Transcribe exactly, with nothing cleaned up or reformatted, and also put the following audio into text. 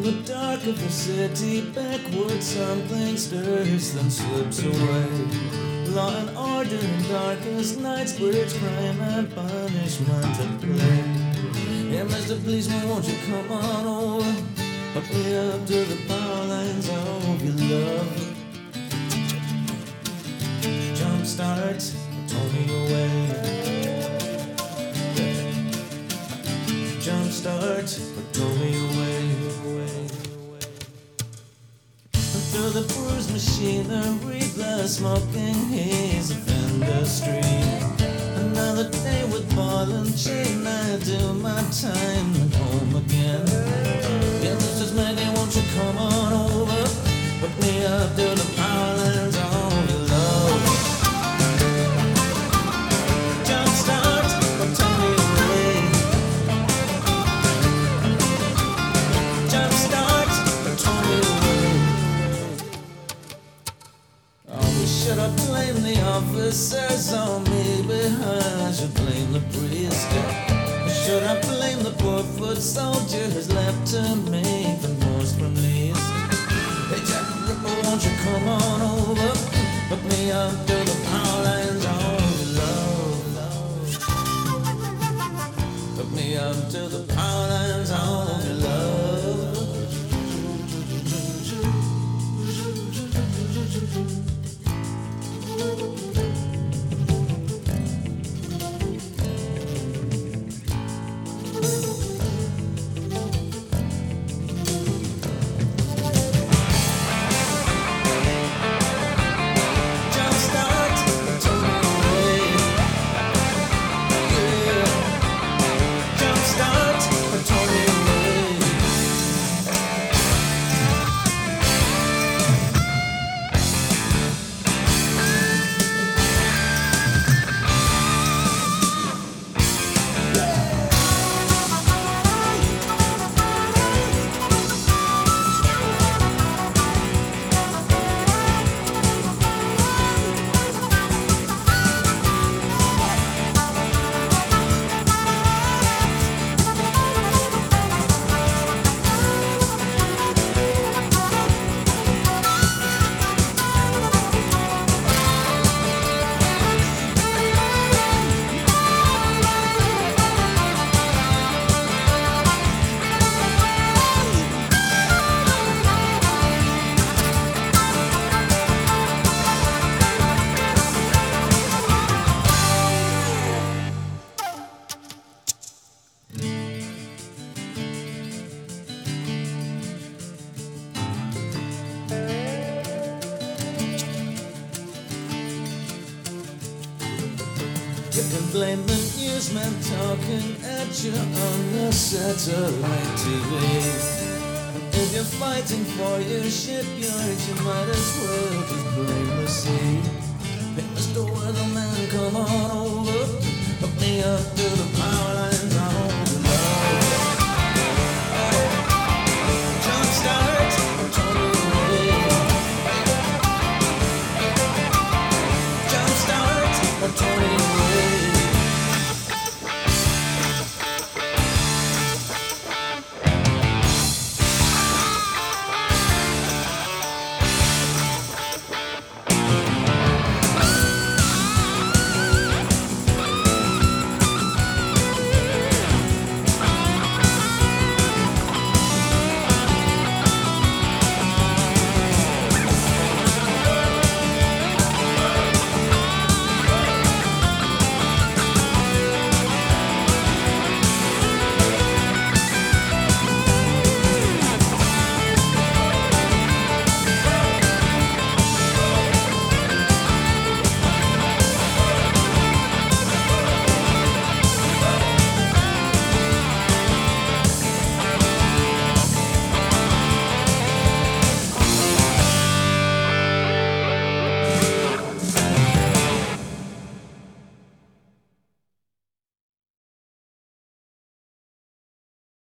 the dark of the city, backward something stirs, then slips away. Law and order in darkest nights, bridge crime and punishment at play. Yeah, Mister Policeman, won't you come on over? Hook me up to the power lines of your love. Jumpstart, tow me away. Jumpstart, tow me away. Through the bruised machinery, the smoking haze of industry. Another day with ball and chain, I do my time and home again. Yeah, Mister Maggie, won't you come on over? Put me up to the power lines of your love. Jumpstart, tow me away. Jumpstart, tow me away. Should I blame the officers or maybe I should blame the priest? Should I blame the poor foot soldiers left to make the most from least? Hey Jack the Ripper, won't you come on over? Hook me up to the power lines of your love. Hook me up to the power lines of your love. You can blame the newsman talking at you on the satellite T V. If you're fighting for your shipyard, you might as well just blame the sea. Hey, Mister Weatherman, come on over, hook me up to the power.